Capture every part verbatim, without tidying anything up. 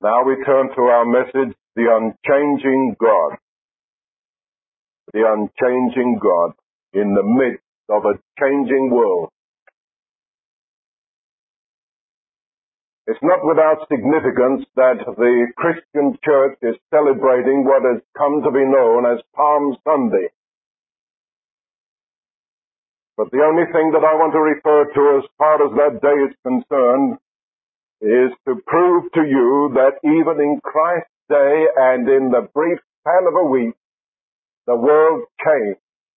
Now we turn to our message, the unchanging God. The unchanging God in the midst of a changing world. It's not without significance that the Christian church is celebrating what has come to be known as Palm Sunday. But the only thing that I want to refer to as far as that day is concerned is to prove to you that even in Christ's day and in the brief span of a week, the world changed.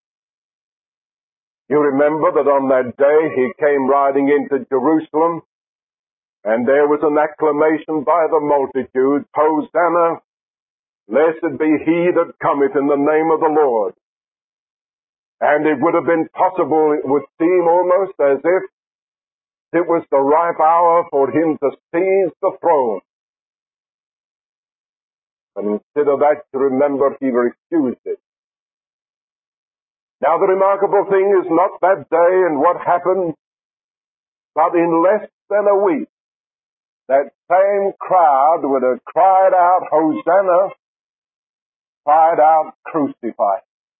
You remember that on that day he came riding into Jerusalem, and there was an acclamation by the multitude, Hosanna, blessed be he that cometh in the name of the Lord. And it would have been possible, it would seem almost as if it was the ripe hour for him to seize the throne. And instead of that, you remember, he refused it. Now the remarkable thing is not that day and what happened, but in less than a week, that same crowd would have cried out, Hosanna, cried out, crucify.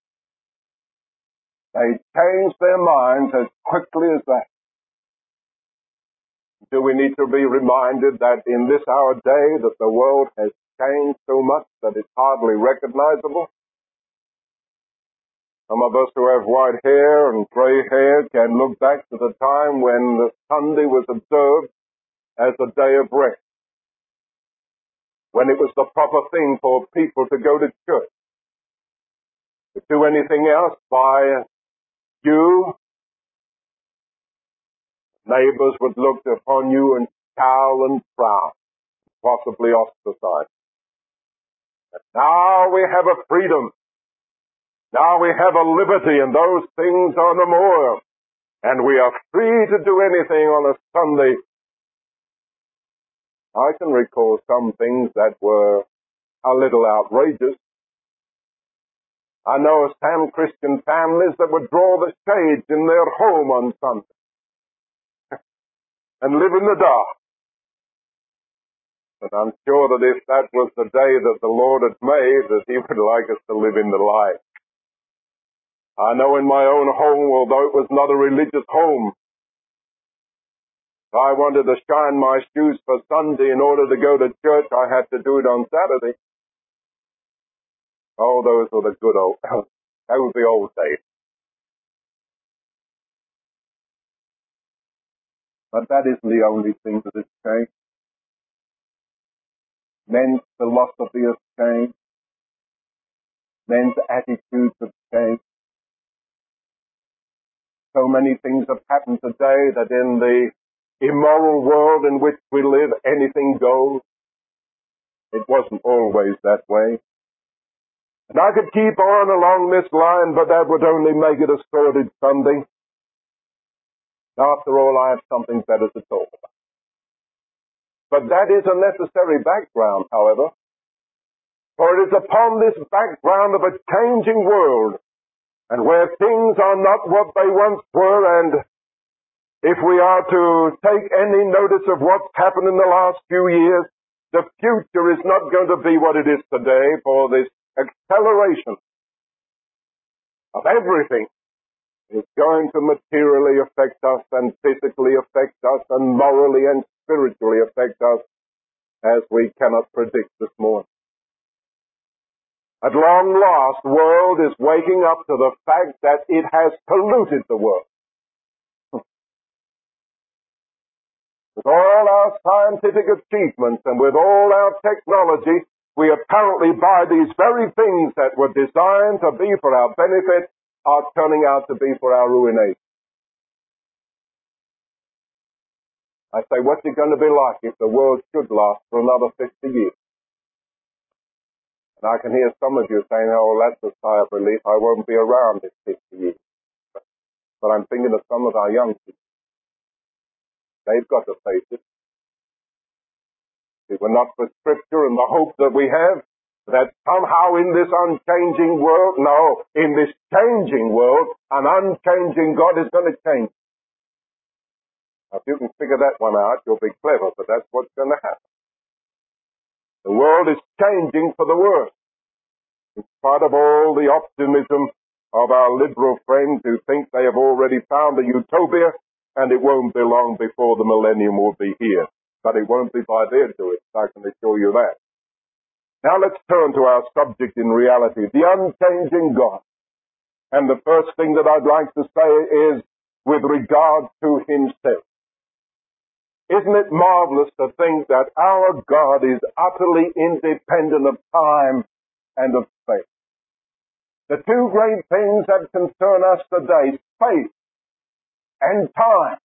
They changed their minds as quickly as that. Do we need to be reminded that in this our day that the world has changed so much that it's hardly recognizable? Some of us who have white hair and gray hair can look back to the time when the Sunday was observed as a day of rest, when it was the proper thing for people to go to church. To do anything else by you, neighbors would look upon you and scowl and frown, possibly ostracize. But now we have a freedom. Now we have a liberty, and those things are no more. And we are free to do anything on a Sunday. I can recall some things that were a little outrageous. I know of some Christian families that would draw the shades in their home on Sunday and live in the dark. But I'm sure that if that was the day that the Lord had made, that he would like us to live in the light. I know in my own home, although it was not a religious home, if I wanted to shine my shoes for Sunday in order to go to church, I had to do it on Saturday. Oh, those were the good old, that was the old days. But that isn't the only thing that has changed. Men's philosophy has changed. Men's attitudes have changed. So many things have happened today that in the immoral world in which we live, anything goes. It wasn't always that way. And I could keep on along this line, but that would only make it a sordid Sunday. After all, I have something better to talk about. But that is a necessary background, however. For it is upon this background of a changing world, and where things are not what they once were, and if we are to take any notice of what's happened in the last few years, the future is not going to be what it is today, for this acceleration of everything is going to materially affect us and physically affect us and morally and spiritually affect us as we cannot predict this morning. At long last, the world is waking up to the fact that it has polluted the world. With all our scientific achievements and with all our technology, we apparently, by these very things that were designed to be for our benefit, are turning out to be for our ruination. I say, what's it going to be like if the world should last for another fifty years? And I can hear some of you saying, oh, that's a sigh of relief. I won't be around in fifty years. But I'm thinking of some of our young people. They've got to face it. If it were not for Scripture and the hope that we have, that somehow in this unchanging world, no, in this changing world, an unchanging God is going to change. Now, if you can figure that one out, you'll be clever, but that's what's going to happen. The world is changing for the worse. In spite of all the optimism of our liberal friends who think they have already found a utopia and it won't be long before the millennium will be here. But it won't be by their doing, I can assure you that. Now let's turn to our subject in reality, the unchanging God. And the first thing that I'd like to say is with regard to himself. Isn't it marvelous to think that our God is utterly independent of time and of space? The two great things that concern us today, space and time.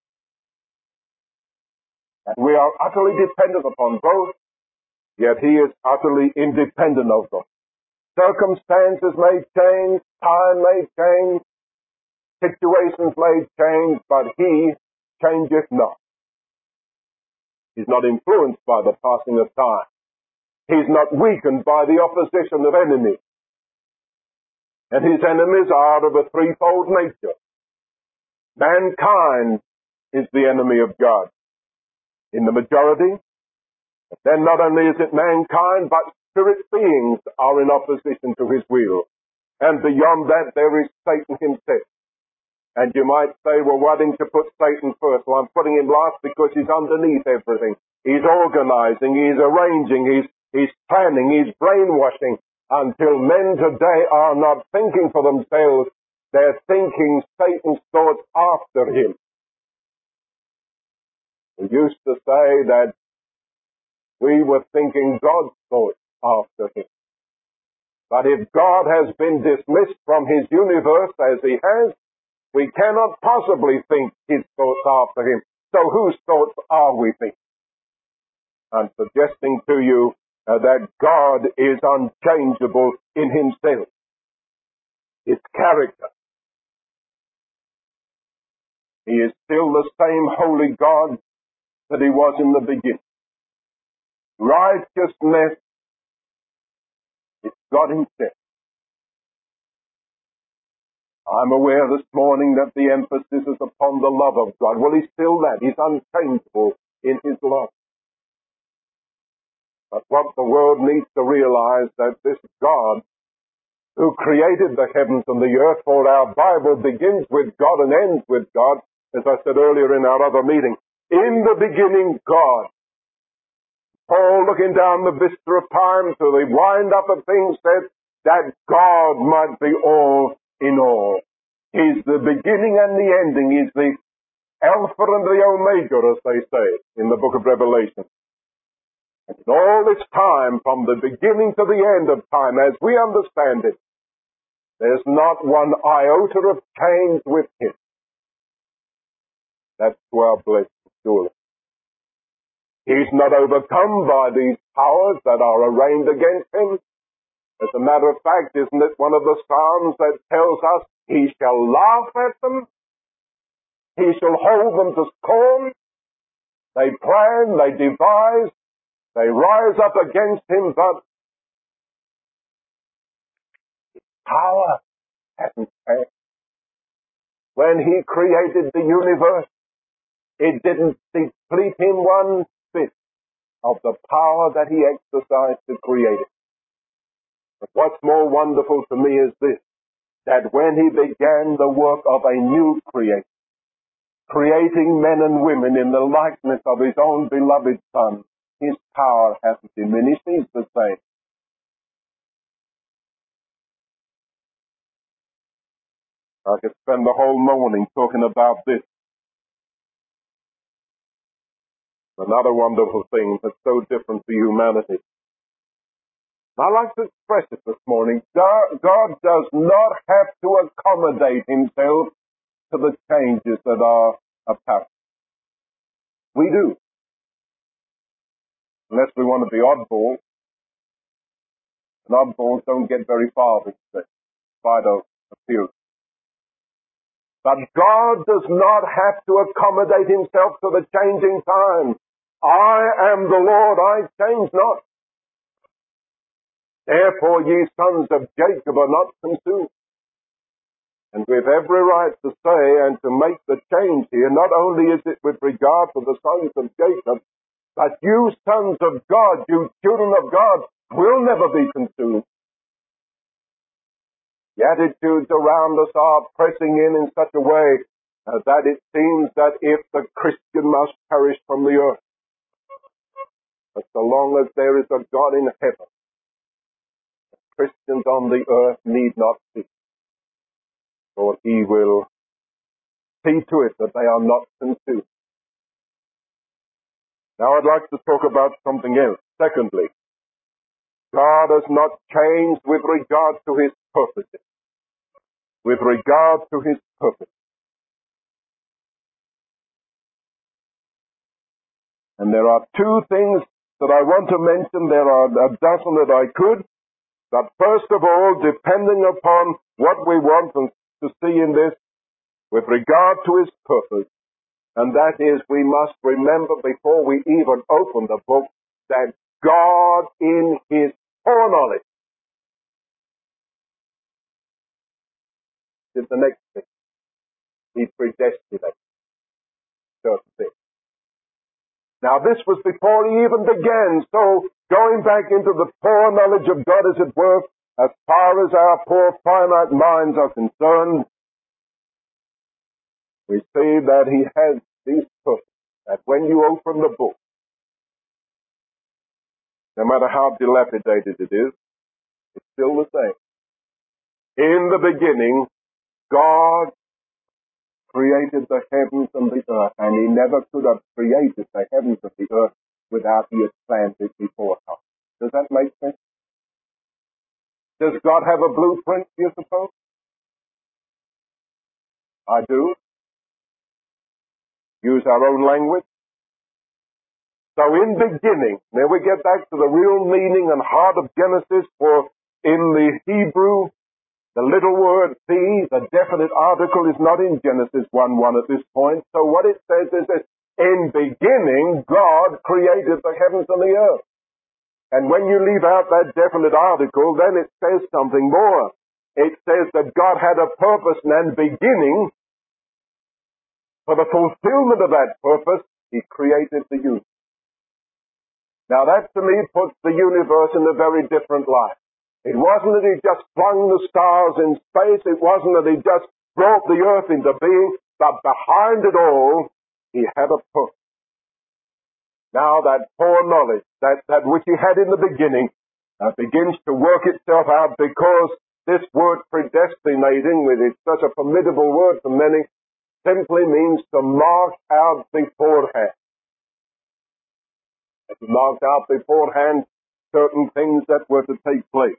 And we are utterly dependent upon both, yet he is utterly independent of them. Circumstances may change, time may change, situations may change, but he changeth not. He's not influenced by the passing of time. He's not weakened by the opposition of enemies. And his enemies are of a threefold nature. Mankind is the enemy of God. In the majority, then not only is it mankind, but spirit beings are in opposition to his will. And beyond that, there is Satan himself. And you might say, well, why didn't you put Satan first? Well, I'm putting him last because he's underneath everything. He's organizing, he's arranging, he's, he's planning, he's brainwashing, until men today are not thinking for themselves. They're thinking Satan's thoughts after him. We used to say that we were thinking God's thoughts after him. But if God has been dismissed from his universe as he has, we cannot possibly think his thoughts after him. So whose thoughts are we thinking? I'm suggesting to you uh, that God is unchangeable in himself, his character. He is still the same holy God that he was in the beginning. Righteousness is God himself. I'm aware this morning that the emphasis is upon the love of God. Well, he's still that. He's unchangeable in his love. But what the world needs to realize that this God who created the heavens and the earth, for our Bible begins with God and ends with God, as I said earlier in our other meeting. In the beginning, God. Paul, looking down the vista of time to the wind-up of things, said that God might be all in all. He's the beginning and the ending. He's the Alpha and the Omega, as they say in the book of Revelation. And in all this time, from the beginning to the end of time, as we understand it, there's not one iota of change with him. That's to our blessed surely. He's not overcome by these powers that are arraigned against him. As a matter of fact, isn't it one of the Psalms that tells us he shall laugh at them, he shall hold them to scorn, they plan, they devise, they rise up against him, but his power hasn't passed. When he created the universe, it didn't deplete him one bit of the power that he exercised to create it. But what's more wonderful to me is this, that when he began the work of a new creation, creating men and women in the likeness of his own beloved Son, his power hasn't diminished. He's the same. I could spend the whole morning talking about this. Another wonderful thing that's so different to humanity. I like to express it this morning. God, God does not have to accommodate himself to the changes that are apparent. We do. Unless we want to be oddballs. And oddballs don't get very far these days, despite of appearance. But God does not have to accommodate himself to the changing times. I am the Lord, I change not. Therefore ye sons of Jacob are not consumed. And we have every right to say and to make the change here. Not only is it with regard to the sons of Jacob, But you sons of God, you children of God, will never be consumed. The attitudes around us are pressing in in such a way uh, that it seems that if the Christian must perish from the earth, but so long as there is a God in heaven, Christians on the earth need not fear, for he will see to it that they are not consumed. Now I'd like to talk about something else. Secondly, God has not changed with regard to his purposes. With regard to his purpose. And there are two things that I want to mention. There are a dozen that I could. But first of all, depending upon what we want to see in this, with regard to his purpose, and that is we must remember before we even open the book that God in his foreknowledge is the next thing. He predestinated certain things. Now this was before he even began, so going back into the foreknowledge of God, as it were, as far as our poor finite minds are concerned, we see that he has these purposes, that when you open the book, no matter how dilapidated it is, it's still the same. In the beginning, God created the heavens and the earth, and he never could have created the heavens and the earth without he had planned it beforehand. Does that make sense? Does God have a blueprint, do you suppose? I do. Use our own language. So in beginning, now we get back to the real meaning and heart of Genesis, for in the Hebrew, the little word "the," the definite article, is not in Genesis one one at this point. So what it says is that in beginning, God created the heavens and the earth. And when you leave out that definite article, then it says something more. It says that God had a purpose and beginning. For the fulfillment of that purpose, he created the universe. Now that to me puts the universe in a very different light. It wasn't that he just flung the stars in space. It wasn't that he just brought the earth into being. But behind it all, he had a purpose. Now that foreknowledge, that, that which he had in the beginning, uh, begins to work itself out, because this word predestinating, with it's such a formidable word for many, simply means to mark out beforehand. It marked out beforehand certain things that were to take place.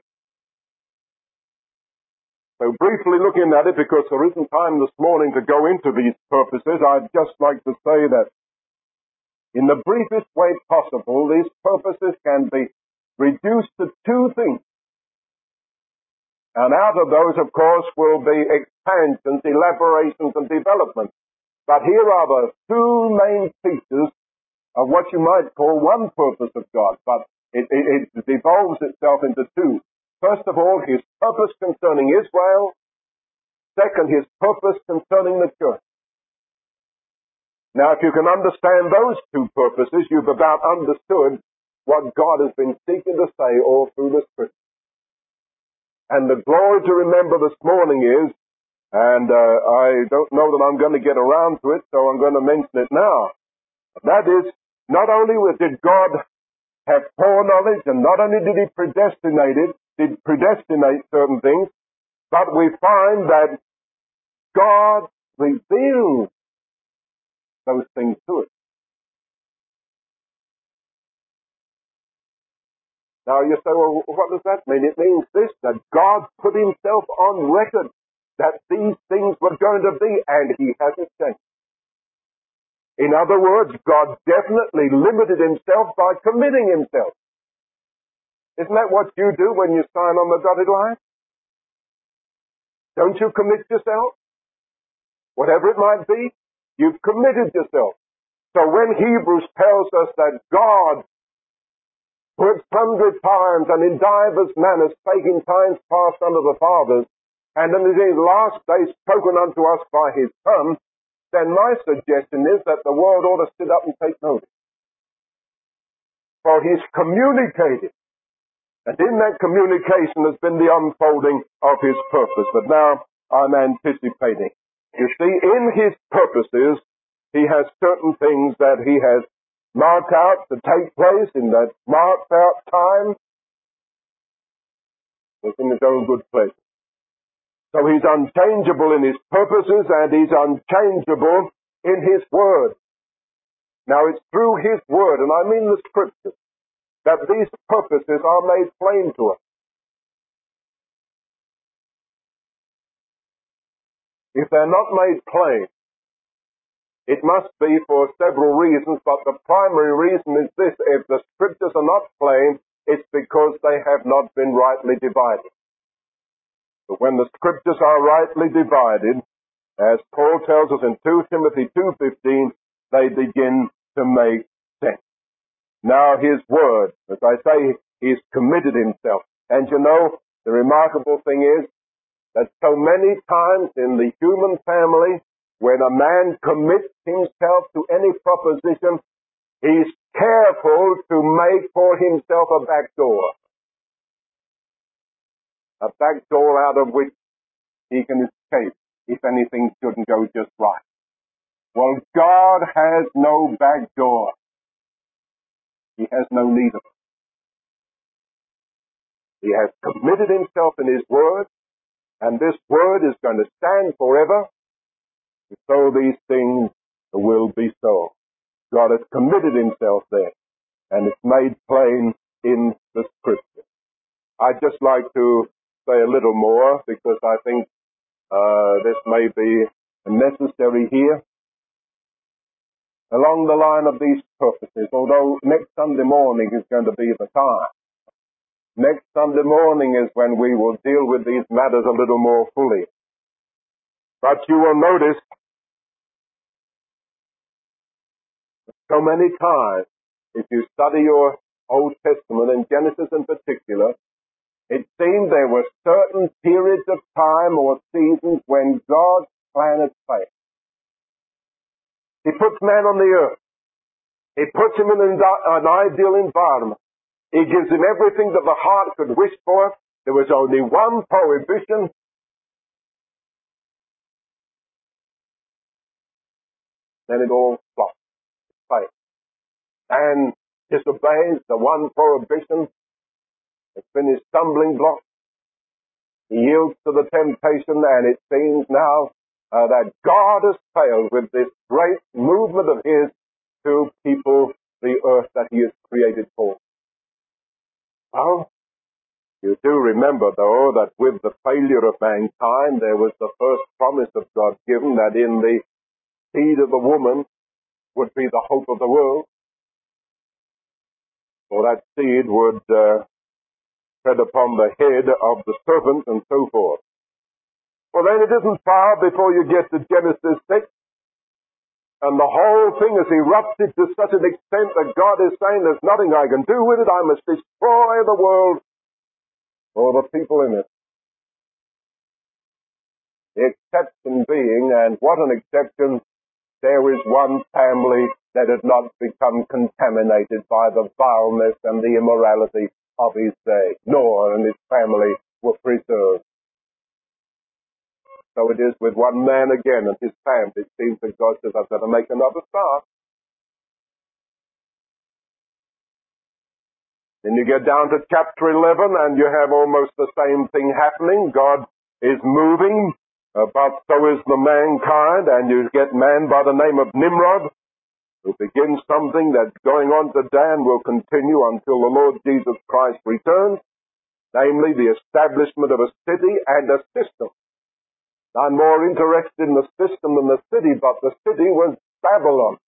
So briefly looking at it, because there isn't time this morning to go into these purposes, I'd just like to say that in the briefest way possible, these purposes can be reduced to two things. And out of those, of course, will be expansions, elaborations, and developments. But here are the two main pieces of what you might call one purpose of God, but it, it, it devolves itself into two. First of all, his purpose concerning Israel. Second, his purpose concerning the church. Now, if you can understand those two purposes, you've about understood what God has been seeking to say all through the Scripture. And the glory to remember this morning is, and uh, I don't know that I'm going to get around to it, so I'm going to mention it now. That is, not only did God have foreknowledge, and not only did he predestinate it, did predestinate certain things, but we find that God revealed those things to us. Now you say, well, what does that mean? It means this, that God put himself on record that these things were going to be, and he hasn't changed. In other words, God definitely limited himself by committing himself. Isn't that what you do when you sign on the dotted line? Don't you commit yourself? Whatever it might be, you've committed yourself. So when Hebrews tells us that God who at sundry times and in divers manners spake in times past unto the fathers, and in the last days spoken unto us by his Son, then my suggestion is that the world ought to sit up and take notice. for He's communicated. And in that communication has been the unfolding of His purpose. But now I'm anticipating. You see, in His purposes, He has certain things that He has marked out to take place in that marked out time within His own good pleasure. So He's unchangeable in His purposes and He's unchangeable in His Word. Now it's through His Word, and I mean the Scriptures, that these purposes are made plain to us. If they're not made plain, it must be for several reasons, but the primary reason is this: if the Scriptures are not plain, it's because they have not been rightly divided. But when the Scriptures are rightly divided, as Paul tells us in Second Timothy two fifteen, they begin to make sense. Now His Word, as I say, He's committed Himself. And you know, the remarkable thing is that so many times in the human family, when a man commits himself to any proposition, he's careful to make for himself a back door. A back door out of which he can escape if anything shouldn't go just right. Well, God has no back door. He has no need of it. He has committed Himself in His Word, and this Word is going to stand forever. So these things will be so. God has committed Himself there, and it's made plain in the Scripture. I'd just like to say a little more, because I think uh, this may be necessary here. Along the line of these purposes, although next Sunday morning is going to be the time. Next Sunday morning is when we will deal with these matters a little more fully. But you will notice so many times, if you study your Old Testament, and Genesis in particular, it seemed there were certain periods of time or seasons when God's plan had failed. He puts man on the earth. He puts him in an, an ideal environment. He gives him everything that the heart could wish for. There was only one prohibition. Then it all flops. Fails. And disobeys the one prohibition. It's been his stumbling block. He yields to the temptation, and it seems now uh, that God has failed with this great movement of His to people the earth that He has created for. Well, you do remember, though, that with the failure of mankind, there was the first promise of God given that in the seed of the woman would be the hope of the world. For that seed would uh, tread upon the head of the serpent and so forth. Well, then it isn't far before you get to Genesis six, and the whole thing is erupted to such an extent that God is saying there's nothing I can do with it. I must destroy the world or the people in it. The exception being, and what an exception, there is one family that had not become contaminated by the vileness and the immorality of his day. Noah and his family were preserved. So it is with one man again and his family. It seems that God says, I've got to make another start. Then you get down to chapter eleven and you have almost the same thing happening. God is moving, uh, but so is the mankind, and you get man by the name of Nimrod, who begins something that's going on today and will continue until the Lord Jesus Christ returns, namely the establishment of a city and a system. I'm more interested in the system than the city, but the city was Babylon.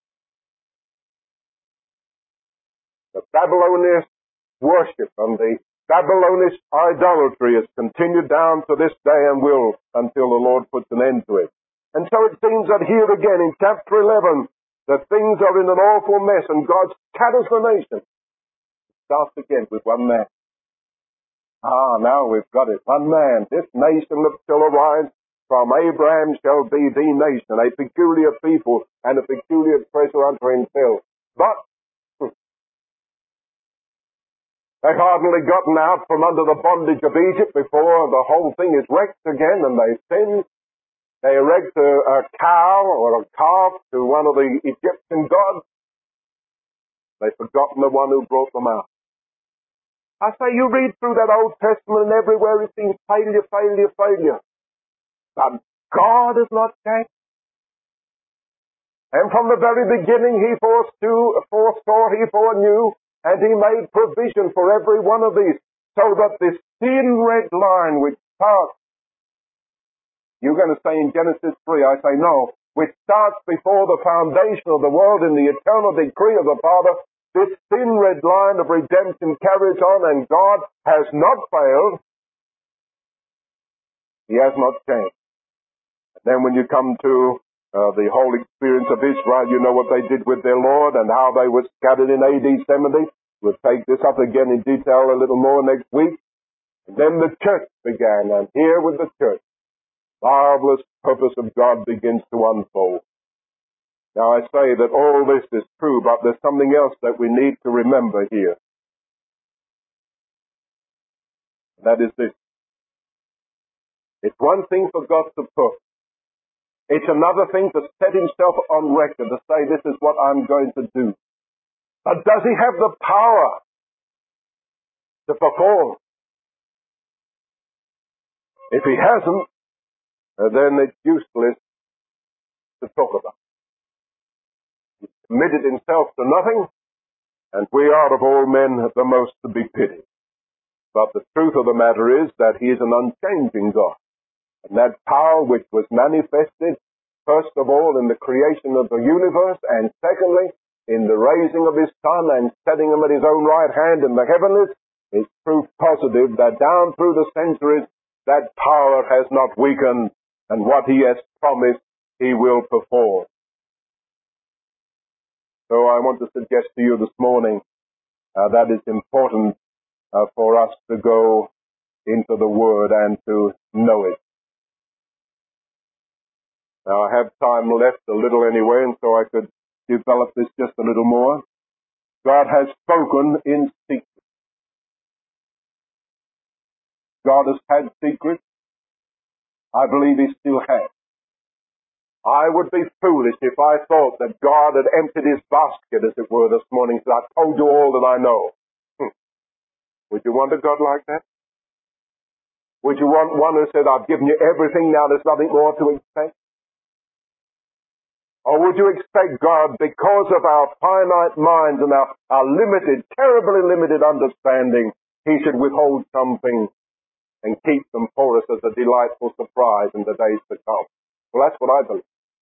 The Babylonish worship and the Babylonish idolatry has continued down to this day and will until the Lord puts an end to it. And so it seems that here again in chapter eleven, that things are in an awful mess and God scatters the nation. It starts again with one man. Ah, now we've got it. One man. This nation that shall arise from Abraham shall be the nation, a peculiar people and a peculiar treasure unto himself. But They hardly gotten out from under the bondage of Egypt before the whole thing is wrecked again, and they sin. They erect a, a cow or a calf to one of the Egyptian gods. They've forgotten the one who brought them out. I say, you read through that Old Testament and everywhere it seems failure, failure, failure. But God has not changed. And from the very beginning he foresaw, he foreknew, and he made provision for every one of these, so that this thin red line which starts, you're going to say in Genesis three, I say no, which starts before the foundation of the world in the eternal decree of the Father, this thin red line of redemption carries on, and God has not failed. He has not changed. And then when you come to uh, the whole experience of Israel, you know what they did with their Lord and how they were scattered in A D seventy. We'll take this up again in detail a little more next week. And then the church began, and here with the church, marvelous purpose of God begins to unfold. Now I say that all this is true, but there's something else that we need to remember here. That is this. It's one thing for God to put. It's another thing to set himself on record, to say this is what I'm going to do. But does he have the power to perform? If he hasn't, then it's useless to talk about. He's committed himself to nothing, and we are of all men the most to be pitied. But the truth of the matter is that he is an unchanging God. And that power which was manifested, first of all, in the creation of the universe, and secondly, in the raising of his Son and setting him at his own right hand in the heavenlies, is proof positive that down through the centuries, that power has not weakened, and what he has promised, he will perform. So I want to suggest to you this morning uh, that it's important uh, for us to go into the Word and to know it. Now I have time left, a little anyway, and so I could develop this just a little more. God has spoken in secret. God has had secrets. I believe he still has. I would be foolish if I thought that God had emptied his basket, as it were, this morning, so I told you all that I know. Hm. Would you want a God like that? Would you want one who said, I've given you everything, now there's nothing more to expect? Or would you expect God, because of our finite minds and our, our limited, terribly limited understanding, he should withhold something and keep them for us as a delightful surprise in the days to come? Well, that's what I believe.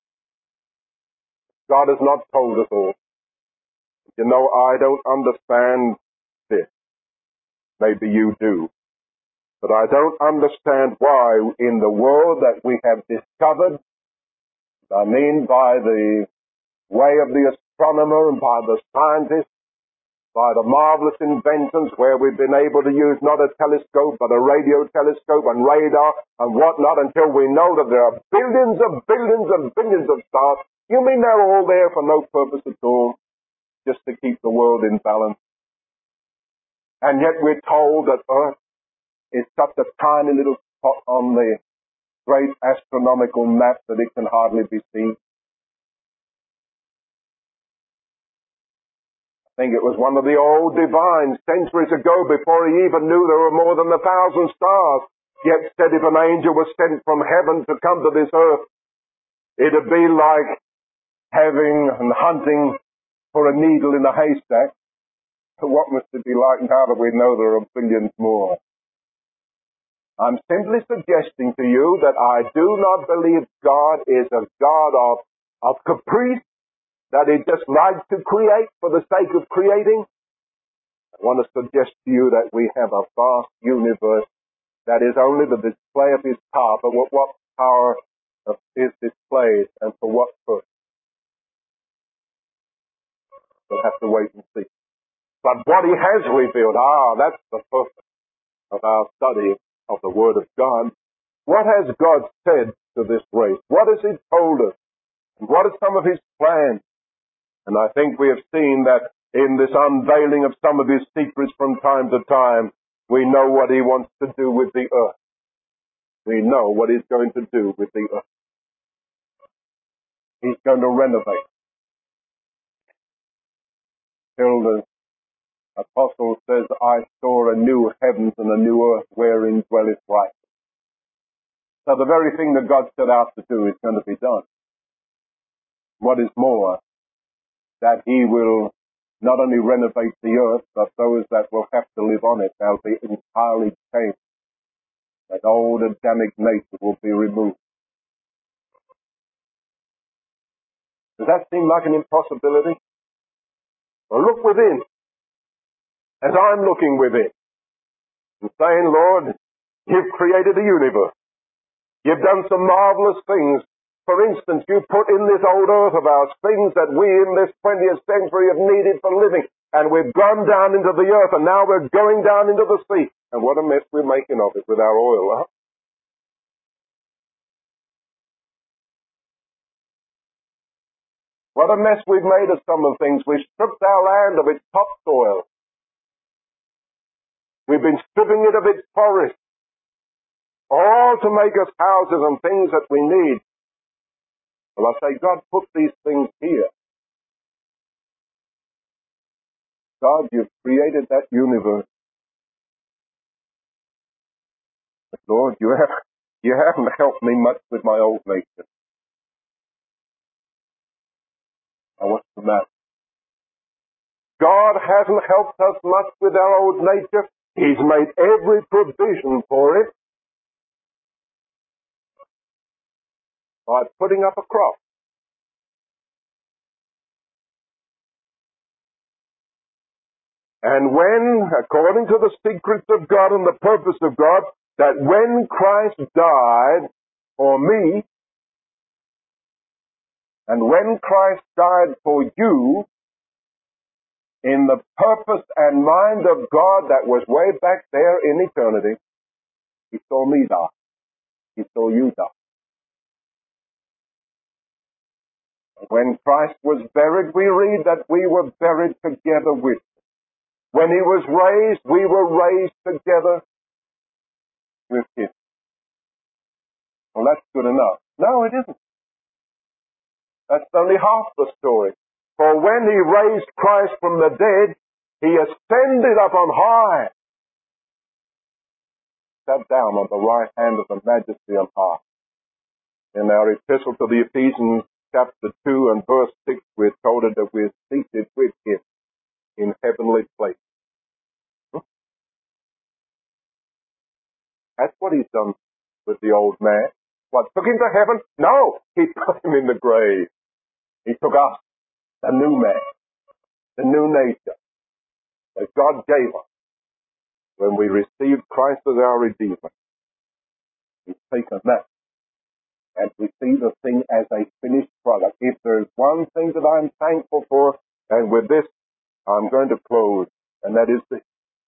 God has not told us all. You know, I don't understand this. Maybe you do. But I don't understand why in the world that we have discovered, I mean by the way of the astronomer and by the scientist, by the marvelous inventions where we've been able to use not a telescope but a radio telescope and radar and whatnot until we know that there are billions of billions and billions of stars. You mean they're all there for no purpose at all? Just to keep the world in balance. And yet we're told that Earth is such a tiny little spot on the great astronomical map that it can hardly be seen. I think it was one of the old divines centuries ago, before he even knew there were more than a thousand stars, yet said if an angel was sent from heaven to come to this earth, it'd be like having and hunting for a needle in a haystack. So what must it be like now that we know there are billions more? I'm simply suggesting to you that I do not believe God is a God of, of caprice, that he just likes to create for the sake of creating. I want to suggest to you that we have a vast universe that is only the display of his power, but what, what power is displayed and for what purpose? We'll have to wait and see. But what he has revealed, ah, that's the purpose of our study of the Word of God. What has God said to this race? What has he told us? And what are some of his plans? And I think we have seen that in this unveiling of some of his secrets from time to time, we know what he wants to do with the earth. We know what he's going to do with the earth. He's going to renovate. Till the apostle says, I saw a new heavens and a new earth wherein dwelleth righteousness. So the very thing that God set out to do is going to be done. What is more, that he will not only renovate the earth, but those that will have to live on it, they'll be entirely changed. That old Adamic nature will be removed. Does that seem like an impossibility? Well, look within, as I'm looking within, and saying, Lord, you've created a universe. You've done some marvelous things. For instance, you put in this old earth of ours things that we in this twentieth century have needed for living. And we've gone down into the earth, and now we're going down into the sea. And what a mess we're making of it with our oil, huh? What a mess we've made of some of the things. We've stripped our land of its topsoil. We've been stripping it of its forest. All to make us houses and things that we need. Well, I say, God put these things here. God, you've created that universe. But Lord, you, have, you haven't helped me much with my old nature. Now, what's the matter? God hasn't helped us much with our old nature. He's made every provision for it by putting up a cross. And when, according to the secrets of God and the purpose of God, that when Christ died for me, and when Christ died for you, in the purpose and mind of God that was way back there in eternity, he saw me die. He saw you die. When Christ was buried, we read that we were buried together with him. When he was raised, we were raised together with him. Well, that's good enough. No, it isn't. That's only half the story. For when he raised Christ from the dead, he ascended up on high, sat down on the right hand of the majesty on high. In our epistle to the Ephesians, chapter two and verse six, we're told that we're seated with him in heavenly places. That's what he's done with the old man. What, took him to heaven? No, he put him in the grave. He took us, the new man, the new nature that God gave us when we received Christ as our Redeemer. He's taken that, and we see the thing as a finished product. If there's one thing that I'm thankful for, and with this I'm going to close, and that is this.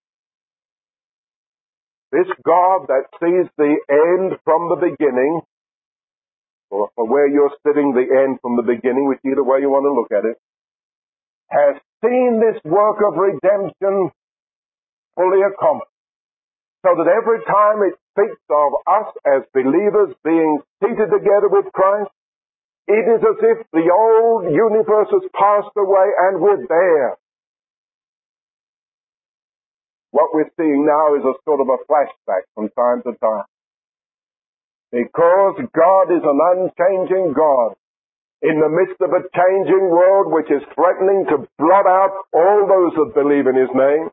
This God that sees the end from the beginning, or for where you're sitting, the end from the beginning, which either way you want to look at it, has seen this work of redemption fully accomplished. So that every time it speaks of us as believers being seated together with Christ, it is as if the old universe has passed away and we're there. What we're seeing now is a sort of a flashback from time to time. Because God is an unchanging God in the midst of a changing world which is threatening to blot out all those that believe in his name.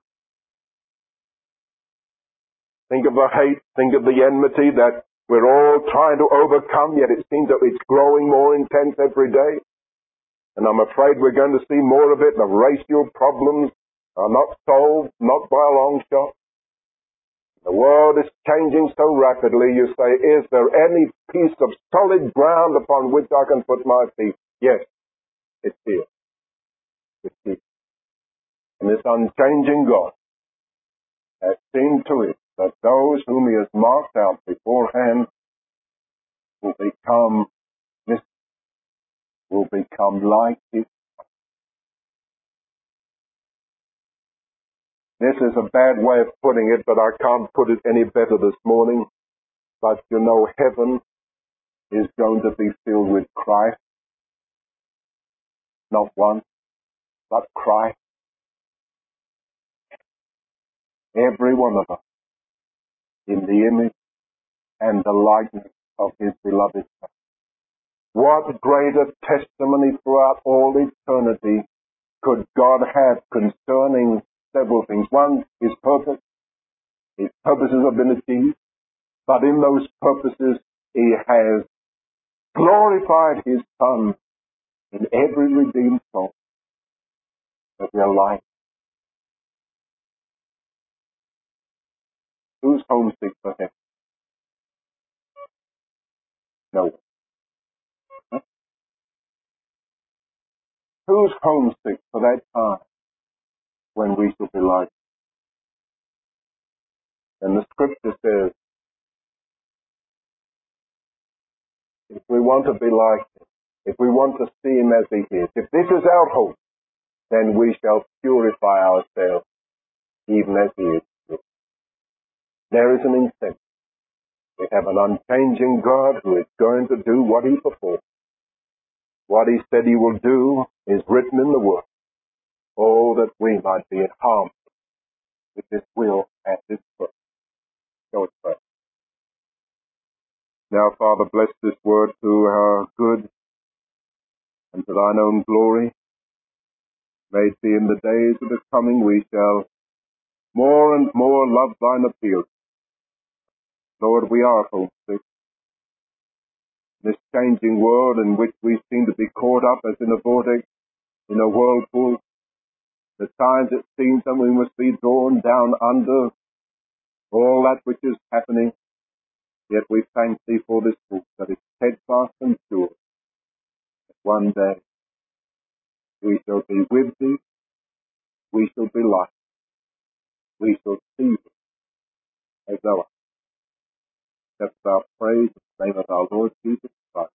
Think of the hate, think of the enmity that we're all trying to overcome, yet it seems that it's growing more intense every day. And I'm afraid we're going to see more of it. The racial problems are not solved, not by a long shot. The world is changing so rapidly, you say, is there any piece of solid ground upon which I can put my feet? Yes, it's here. It's here. And this unchanging God has seen to it that those whom he has marked out beforehand will become, will become like his This is a bad way of putting it, but I can't put it any better this morning. But you know, heaven is going to be filled with Christ. Not one, but Christ. Every one of us in the image and the likeness of His beloved Son. What greater testimony throughout all eternity could God have concerning several things? One, His purpose. His purposes have been achieved, but in those purposes He has glorified His Son in every redeemed soul that we are alive. Who's homesick for Him? No one. Huh? Who's homesick for that time when we shall be like Him? And the Scripture says, if we want to be like Him, if we want to see Him as He is, if this is our hope, then we shall purify ourselves even as He is. There is an incentive. We have an unchanging God who is going to do what He performed. What He said He will do is written in the Word. Oh, that we might be in harmony with His will and His purpose. So it's pray. Now, Father, bless this Word to our good and to Thine own glory. May it be in the days that are coming we shall more and more love Thine appeal. Lord, we are homesick. This changing world in which we seem to be caught up as in a vortex, in a whirlpool. The times it seems that we must be drawn down under all that which is happening. Yet we thank Thee for this book that is steadfast and sure. That one day we shall be with Thee, we shall be like Thee, we shall see Thee as Thou art. Accept our praise in the name of our Lord Jesus Christ.